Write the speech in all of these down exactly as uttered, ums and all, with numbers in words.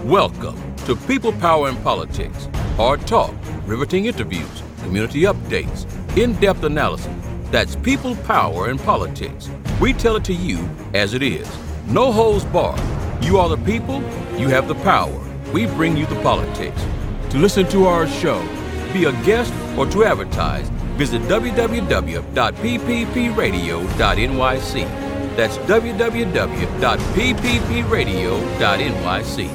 Welcome to People, Power, and Politics. Hard talk, riveting interviews, community updates, in-depth analysis. That's People, Power, and Politics. We tell it to you as it is. No holds barred. You are the people, you have the power. We bring you the politics. To listen to our show, be a guest, or to advertise, visit w w w dot p p p radio dot n y c. That's w w w dot p p p radio dot n y c.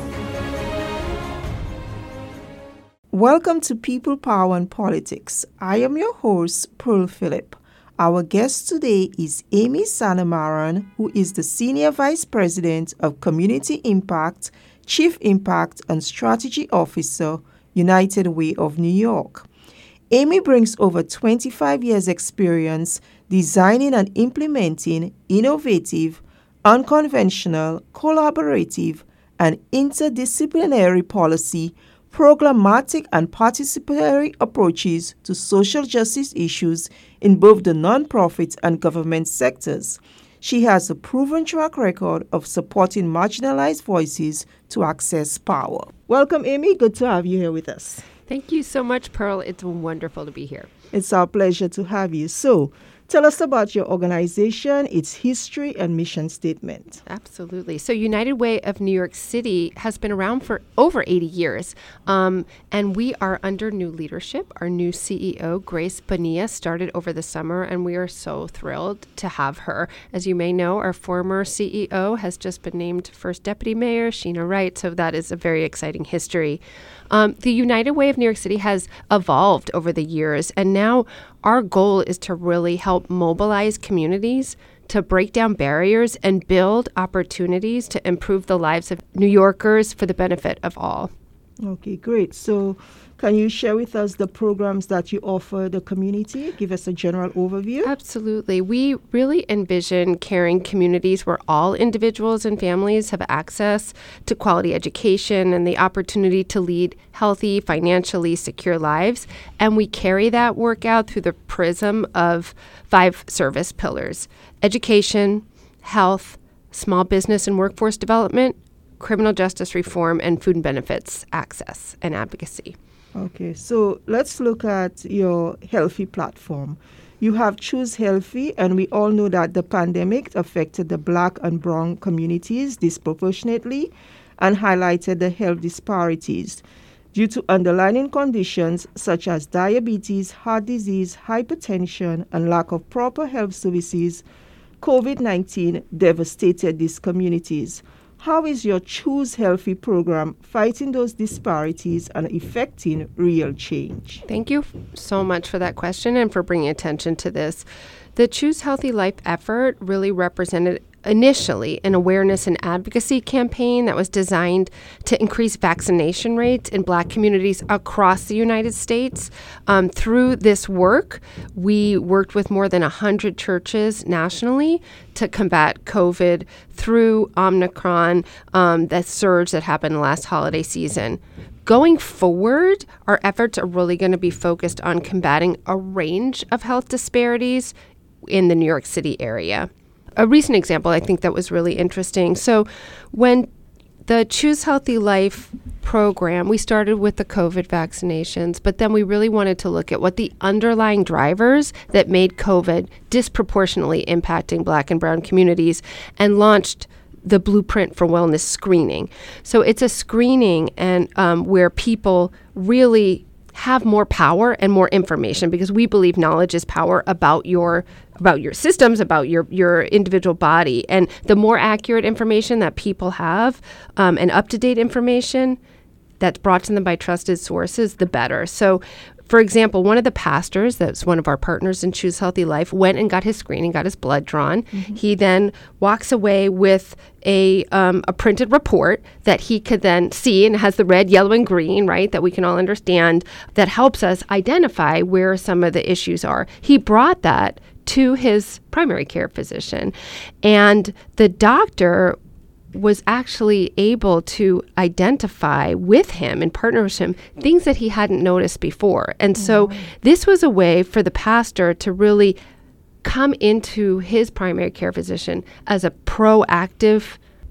Welcome to People, Power, and Politics. I am your host, Pearl Phillip. Our guest today is Amy Sanamaran, who is the Senior Vice President of Community Impact, Chief Impact and Strategy Officer, United Way of New York. Amy brings over twenty-five years experience designing and implementing innovative, unconventional, collaborative, and interdisciplinary policy, programmatic and participatory approaches to social justice issues in both the nonprofit and government sectors. She has a proven track record of supporting marginalized voices to access power. Welcome, Amy. Good to have you here with us. Thank you so much, Pearl. It's wonderful to be here. It's our pleasure to have you. So, tell us about your organization, its history, and mission statement. Absolutely. So United Way of New York City has been around for over eighty years, um, and we are under new leadership. Our new C E O, Grace Bonilla, started over the summer, and we are so thrilled to have her. As you may know, our former C E O has just been named First Deputy Mayor, Sheena Wright, so that is a very exciting history. Um, the United Way of New York City has evolved over the years, and now our goal is to really help mobilize communities to break down barriers and build opportunities to improve the lives of New Yorkers for the benefit of all. Okay, great. So can you share with us the programs that you offer the community? Give us a general overview. Absolutely. We really envision caring communities where all individuals and families have access to quality education and the opportunity to lead healthy, financially secure lives. And we carry that work out through the prism of five service pillars: education, health, small business and workforce development, criminal justice reform, and food and benefits access and advocacy. Okay, so let's look at your Healthy platform. You have Choose Healthy, and we all know that the pandemic affected the Black and Brown communities disproportionately and highlighted the health disparities. Due to underlying conditions such as diabetes, heart disease, hypertension, and lack of proper health services, covid nineteen devastated these communities. How is your Choose Healthy program fighting those disparities and effecting real change? Thank you so much for that question and for bringing attention to this. The Choose Healthy Life effort really represented initially an awareness and advocacy campaign that was designed to increase vaccination rates in Black communities across the United States. Um, through this work, we worked with more than one hundred churches nationally to combat COVID through Omicron, um, that surge that happened last holiday season. Going forward, our efforts are really going to be focused on combating a range of health disparities in the New York City area. A recent example, I think that was really interesting. So when the Choose Healthy Life program, we started with the COVID vaccinations, but then we really wanted to look at what the underlying drivers that made COVID disproportionately impacting Black and Brown communities and launched the Blueprint for Wellness screening. So it's a screening and um, where people really have more power and more information, because we believe knowledge is power about your about your systems, about your, your individual body. And the more accurate information that people have um, and up-to-date information that's brought to them by trusted sources, the better. So, for example, one of the pastors that's one of our partners in Choose Healthy Life went and got his screening, got his blood drawn. Mm-hmm. He then walks away with a um, a printed report that he could then see, and it has the red, yellow, and green, right, that we can all understand, that helps us identify where some of the issues are. He brought that to his primary care physician, and the doctor was actually able to identify with him and partner with him things that he hadn't noticed before. And mm-hmm. so this was a way for the pastor to really come into his primary care physician as a proactive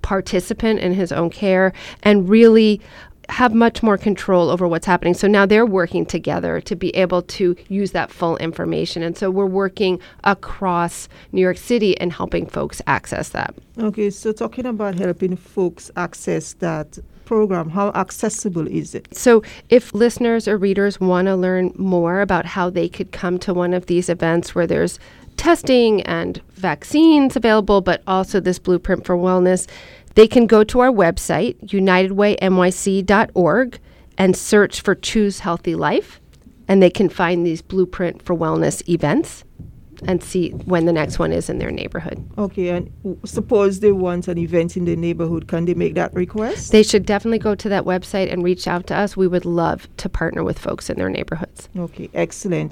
participant in his own care and really have much more control over what's happening. So now they're working together to be able to use that full information. And so we're working across New York City and helping folks access that. Okay, so talking about helping folks access that program, how accessible is it? So if listeners or readers want to learn more about how they could come to one of these events where there's testing and vaccines available, but also this blueprint for wellness, they can go to our website, united way N Y C dot org, and search for Choose Healthy Life, and they can find these blueprint for wellness events and see when the next one is in their neighborhood. Okay, and w- suppose they want an event in their neighborhood, can they make that request? They should definitely go to that website and reach out to us. We would love to partner with folks in their neighborhoods. Okay, excellent.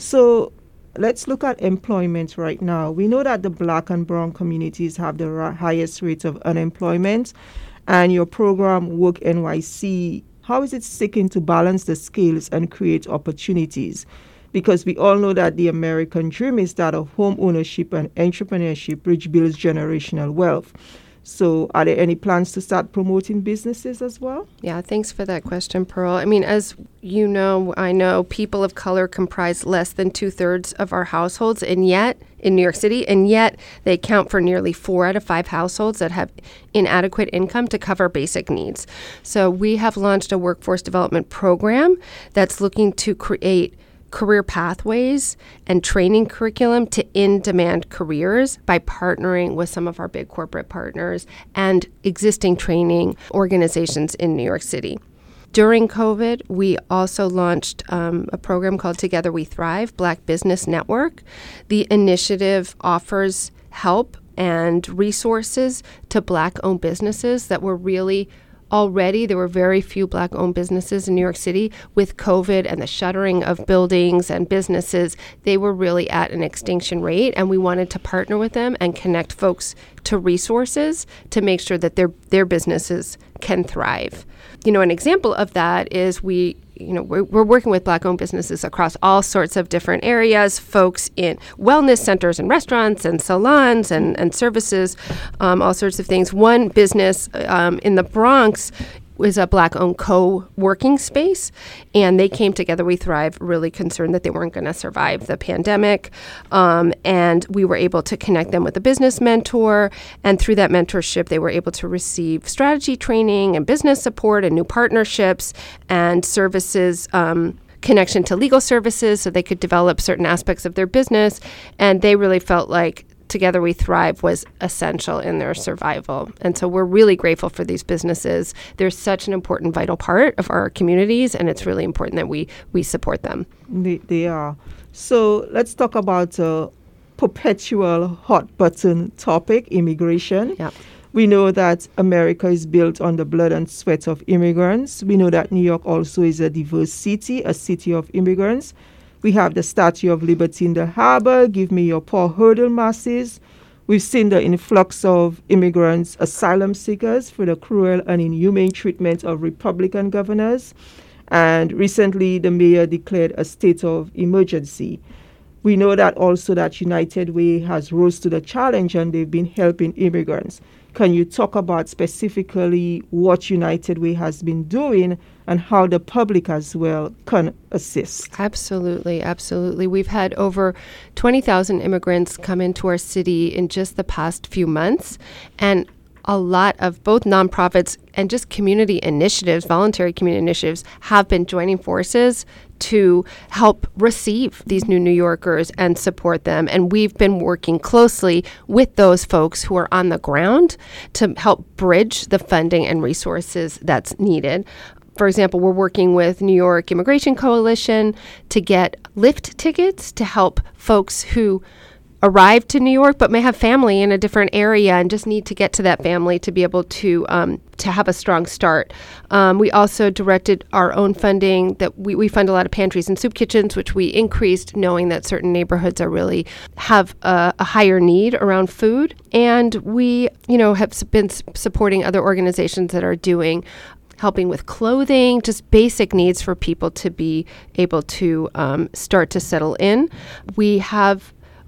So let's look at employment right now. We know that the Black and brown communities have the ra- highest rate of unemployment, and your program, Work N Y C, how is it seeking to balance the scales and create opportunities? Because we all know that the American dream is that of home ownership and entrepreneurship, which builds generational wealth. So are there any plans to start promoting businesses as well? Yeah, thanks for that question, Pearl. I mean, as you know, I know people of color comprise less than two-thirds of our households, and yet, in New York City, and yet they account for nearly four out of five households that have inadequate income to cover basic needs. So we have launched a workforce development program that's looking to create career pathways and training curriculum to in-demand careers by partnering with some of our big corporate partners and existing training organizations in New York City. During COVID, we also launched um, a program called Together We Thrive, Black Business Network. The initiative offers help and resources to Black-owned businesses that were really Already, there were very few Black-owned businesses in New York City. With COVID and the shuttering of buildings and businesses, they were really at an extinction rate, and we wanted to partner with them and connect folks to resources to make sure that their their businesses can thrive. You know, an example of that is we You know, we're, we're working with Black-owned businesses across all sorts of different areas, folks in wellness centers and restaurants and salons and, and services, um, all sorts of things. One business um, in the Bronx was a Black-owned co-working space, and they came together, We Thrive, really concerned that they weren't going to survive the pandemic, um, and we were able to connect them with a business mentor, and through that mentorship, they were able to receive strategy training and business support and new partnerships and services, um, connection to legal services so they could develop certain aspects of their business, and they really felt like Together We Thrive was essential in their survival. And so we're really grateful for these businesses. They're such an important, vital part of our communities, and it's really important that we, we support them. They, they are. So let's talk about a perpetual hot button topic, immigration. Yep. We know that America is built on the blood and sweat of immigrants. We know that New York also is a diverse city, a city of immigrants. We have the Statue of Liberty in the harbor, give me your poor hurdle masses. We've seen the influx of immigrants, asylum seekers for the cruel and inhumane treatment of Republican governors. And recently, the mayor declared a state of emergency. We know that also that United Way has rose to the challenge and they've been helping immigrants. Can you talk about specifically what United Way has been doing and how the public as well can assist? Absolutely, absolutely. We've had over twenty thousand immigrants come into our city in just the past few months, and a lot of both nonprofits and just community initiatives, voluntary community initiatives, have been joining forces to help receive these new New Yorkers and support them. And we've been working closely with those folks who are on the ground to help bridge the funding and resources that's needed. For example, we're working with New York Immigration Coalition to get lift tickets to help folks who arrived to New York but may have family in a different area and just need to get to that family to be able to um, to have a strong start. Um, we also directed our own funding that we, we fund a lot of pantries and soup kitchens, which we increased knowing that certain neighborhoods are really have a, a higher need around food. And we, you know, have been supporting other organizations that are doing helping with clothing, just basic needs for people to be able to um, start to settle in. We have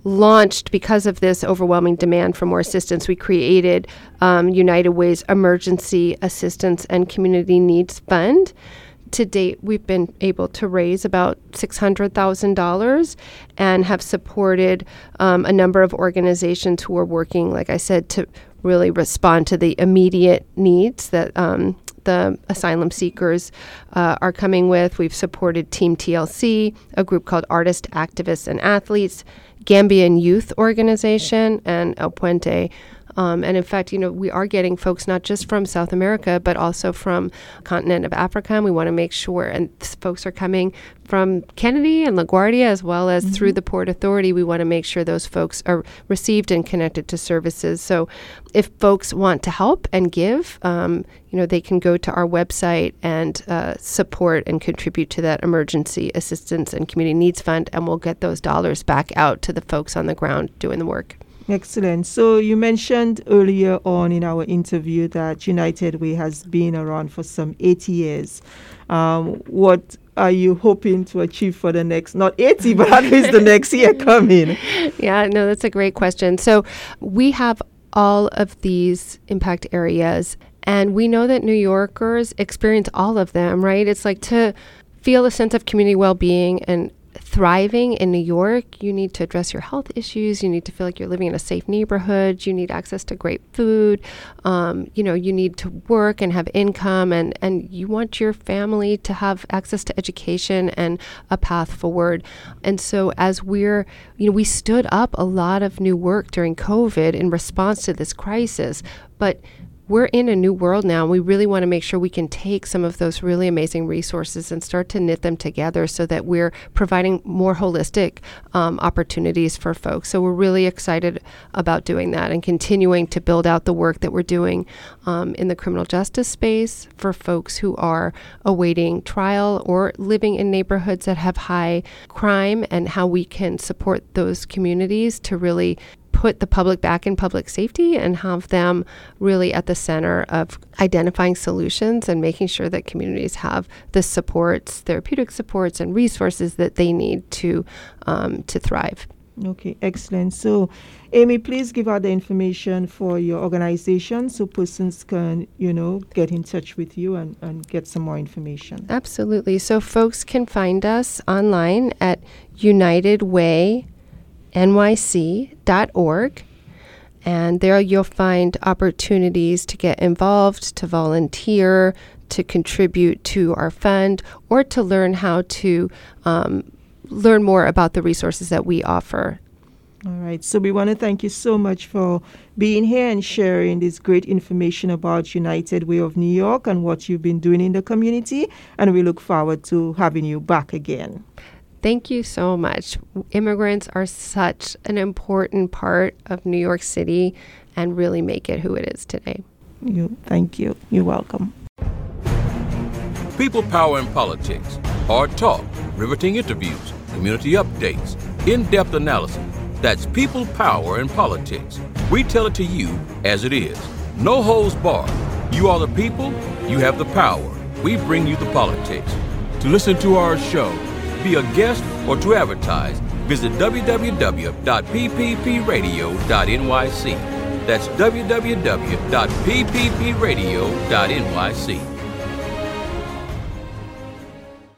launched, because of this overwhelming demand for more assistance, we created um, United Way's Emergency Assistance and Community Needs Fund. To date, we've been able to raise about six hundred thousand dollars and have supported um, a number of organizations who are working, like I said, to really respond to the immediate needs that um, the asylum seekers uh, are coming with. We've supported Team T L C, a group called Artists, Activists, and Athletes, Gambian Youth Organization, and El Puente. Um, and in fact, you know, we are getting folks not just from South America, but also from the continent of Africa. And we want to make sure, and th- folks are coming from Kennedy and LaGuardia, as well as mm-hmm. through the Port Authority. We want to make sure those folks are received and connected to services. So if folks want to help and give, um, you know, they can go to our website and uh, support and contribute to that Emergency Assistance and Community Needs Fund, and we'll get those dollars back out to the folks on the ground doing the work. Excellent. So you mentioned earlier on in our interview that United Way has been around for some eighty years. Um, what are you hoping to achieve for the next, not eighty, but at least the next year coming? Yeah, no, that's a great question. So we have all of these impact areas, and we know that New Yorkers experience all of them, right? It's like to feel a sense of community well-being and thriving in New York, you need to address your health issues. You need to feel like you're living in a safe neighborhood. You need access to great food. Um, you know, you need to work and have income, and, and you want your family to have access to education and a path forward. And so as we're, you know, we stood up a lot of new work during COVID in response to this crisis, but we're in a new world now, and we really want to make sure we can take some of those really amazing resources and start to knit them together so that we're providing more holistic um, opportunities for folks. So we're really excited about doing that and continuing to build out the work that we're doing um, in the criminal justice space for folks who are awaiting trial or living in neighborhoods that have high crime, and how we can support those communities to really put the public back in public safety and have them really at the center of identifying solutions and making sure that communities have the supports, therapeutic supports, and resources that they need to um, to thrive. Okay, excellent. So, Amy, please give out the information for your organization so persons can, you know, get in touch with you and, and get some more information. Absolutely. So folks can find us online at United Way N Y C dot org, and there you'll find opportunities to get involved, to volunteer, to contribute to our fund, or to learn how to um, learn more about the resources that we offer. All right. So we want to thank you so much for being here and sharing this great information about United Way of New York and what you've been doing in the community, and we look forward to having you back again. Thank you so much. Immigrants are such an important part of New York City and really make it who it is today. You, thank you. You're welcome. People, Power, and Politics. Hard talk, riveting interviews, community updates, in-depth analysis. That's People, Power, and Politics. We tell it to you as it is. No holds barred. You are the people. You have the power. We bring you the politics. To listen to our show, be a guest, or to advertise, visit w w w dot p p p radio dot n y c. That's w w w dot p p p radio dot n y c.